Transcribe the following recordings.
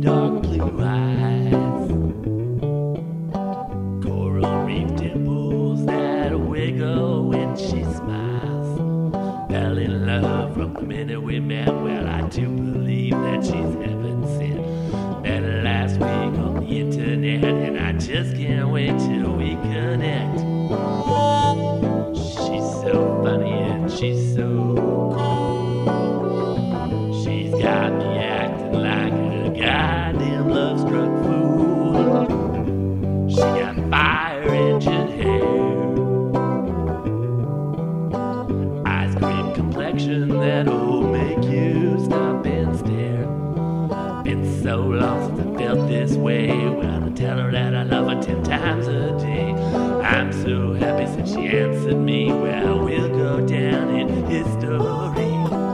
dark blue eyes, coral reef dimples that wiggle when she smiles. Fell in love from the minute we met. Well, I do believe that she's heaven sent. Met her last week on the internet, and I just can't wait till we connect. She's so funny and she's so cool. She's got me acting like a goddamn love-struck fool. She got fire engine hair, ice cream complexion that'll make you stop and stare. Been so long since I felt this way. Well, I tell her that I love her 10 times a day. I'm so happy since she answered me. Well, we'll go down in history.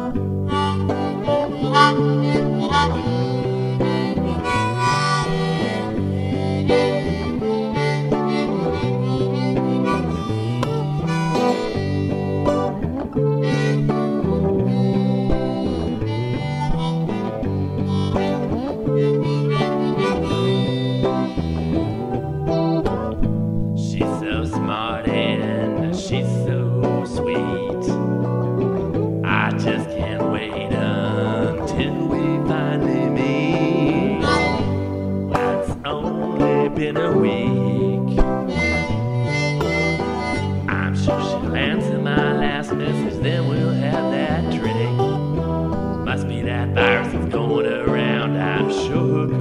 She's so smart and she's so sweet. I just can't wait until we finally meet. Well, it's only been a week. I'm sure she'll answer my last message, then we'll have that drink. Must be that virus that's going around. I'm sure